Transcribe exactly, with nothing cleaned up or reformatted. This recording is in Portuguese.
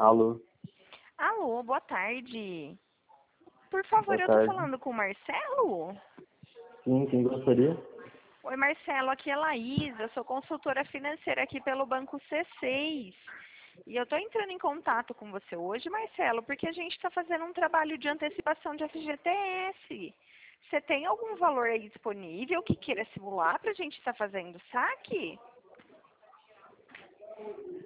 Alô, Alô, boa tarde. Por favor, boa eu tô tarde. falando com o Marcelo? Sim, quem gostaria? Oi, Marcelo, aqui é Laís, eu sou consultora financeira aqui pelo Banco C seis. E eu tô entrando em contato com você hoje, Marcelo, porque a gente está fazendo um trabalho de antecipação de F G T S. Você tem algum valor aí disponível que queira simular para a gente estar fazendo saque?